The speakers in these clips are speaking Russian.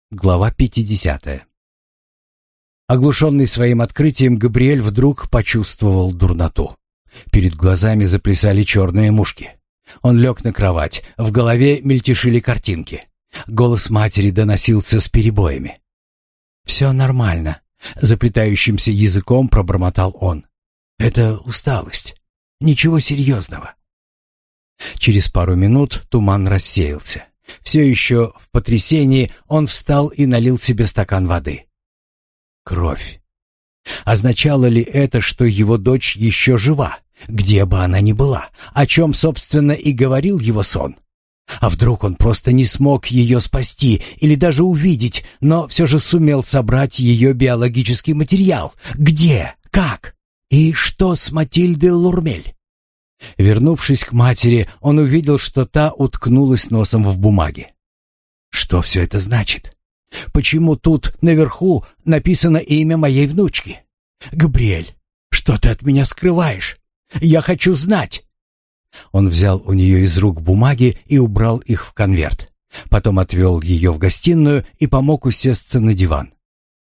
Глава 50. Оглушенный своим открытием, Габриэль вдруг почувствовал дурноту. Перед глазами заплясали черные мушки. Он лег на кровать, в голове мельтешили картинки. Голос матери доносился с перебоями. «Все нормально», — заплетающимся языком пробормотал он. «Это усталость. Ничего серьезного». Через пару минут туман рассеялся. Все еще в потрясении он встал и налил себе стакан воды. Кровь. Означало ли это, что его дочь еще жива, где бы она ни была, о чем, собственно, и говорил его сон? А вдруг он просто не смог ее спасти или даже увидеть, но все же сумел собрать ее биологический материал? Где? Как? И что с Матильдой Лурмель? Вернувшись к матери, он увидел, что та уткнулась носом в бумаге. Что все это значит? Почему тут наверху написано имя моей внучки? Габриэль, что ты от меня скрываешь? Я хочу знать. Он взял у нее из рук бумаги и убрал их в конверт. Потом отвел ее в гостиную и помог усесться на диван.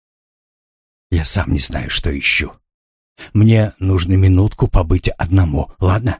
Я сам не знаю, что ищу. Мне нужно минутку побыть одному, ладно?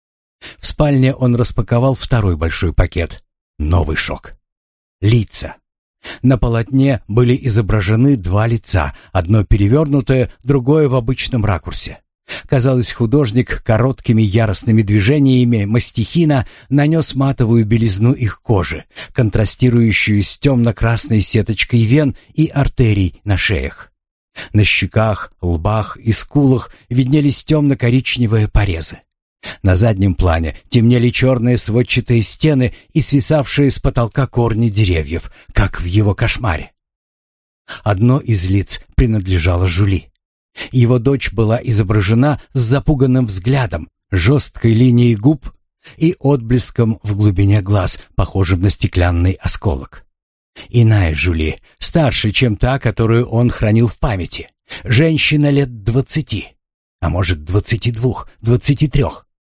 В спальне он распаковал второй большой пакет. Новый шок. Лица. На полотне были изображены два лица, одно перевернутое, другое в обычном ракурсе. Казалось, художник короткими яростными движениями мастихина нанес матовую белизну их кожи, контрастирующую с темно-красной сеточкой вен и артерий на шеях. На щеках, лбах и скулах виднелись темно-коричневые порезы. На заднем плане темнели черные сводчатые стены и свисавшие с потолка корни деревьев, как в его кошмаре. Одно из лиц принадлежало Жюли. Его дочь была изображена с запуганным взглядом, жесткой линией губ и отблеском в глубине глаз, похожим на стеклянный осколок. Иная Жюли, старше, чем та, которую он хранил в памяти. Женщина лет 20, а может 22, 23.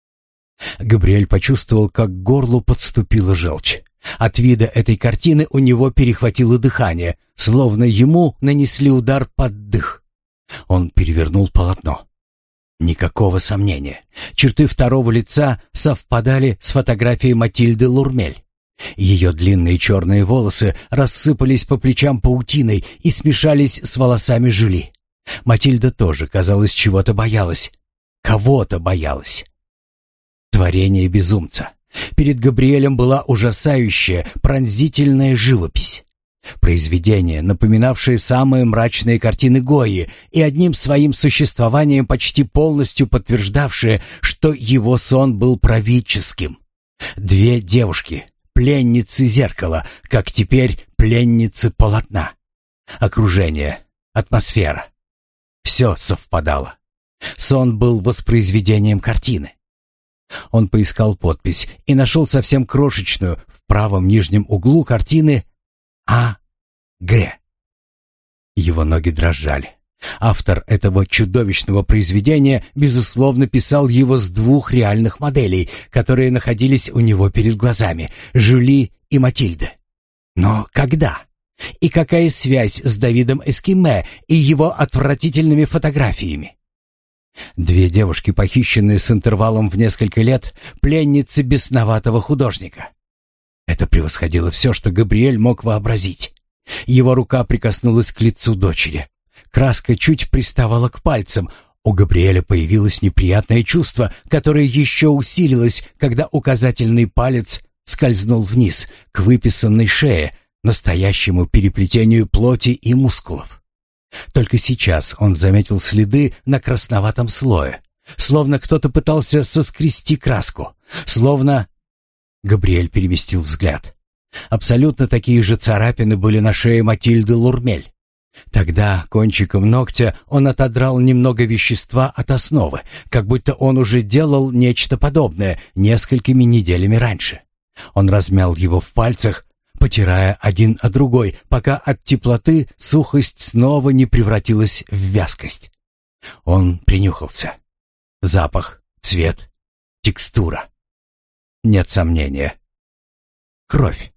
Габриэль почувствовал, как к горлу подступила желчь. От вида этой картины у него перехватило дыхание, словно ему нанесли удар под дых. Он перевернул полотно. Никакого сомнения. Черты второго лица совпадали с фотографией Матильды Лурмель. Ее длинные черные волосы рассыпались по плечам паутиной и смешались с волосами Жюли. Матильда тоже, казалось, чего-то боялась. Кого-то боялась. Творение безумца. Перед Габриэлем была ужасающая, пронзительная живопись. Произведение, напоминавшее самые мрачные картины Гойи и одним своим существованием почти полностью подтверждавшее, что его сон был правительским. Две девушки, пленницы зеркала, как теперь пленницы полотна. Окружение, атмосфера. Все совпадало. Сон был воспроизведением картины. Он поискал подпись и нашел совсем крошечную в правом нижнем углу картины А.Г. Его ноги дрожали. Автор этого чудовищного произведения, безусловно, писал его с двух реальных моделей, которые находились у него перед глазами — Жюли и Матильда. Но когда? И какая связь с Давидом Эскиме и его отвратительными фотографиями? Две девушки, похищенные с интервалом в несколько лет, пленницы бесноватого художника. Это превосходило все, что Габриэль мог вообразить. Его рука прикоснулась к лицу дочери. Краска чуть приставала к пальцам. У Габриэля появилось неприятное чувство, которое еще усилилось, когда указательный палец скользнул вниз, к выписанной шее, настоящему переплетению плоти и мускулов. Только сейчас он заметил следы на красноватом слое, словно кто-то пытался соскрести краску, словно... Габриэль переместил взгляд. Абсолютно такие же царапины были на шее Матильды Лурмель. Тогда кончиком ногтя он отодрал немного вещества от основы, как будто он уже делал нечто подобное несколькими неделями раньше. Он размял его в пальцах, потирая один о другой, пока от теплоты сухость снова не превратилась в вязкость. Он принюхался. Запах, цвет, текстура. Нет сомнения. Кровь.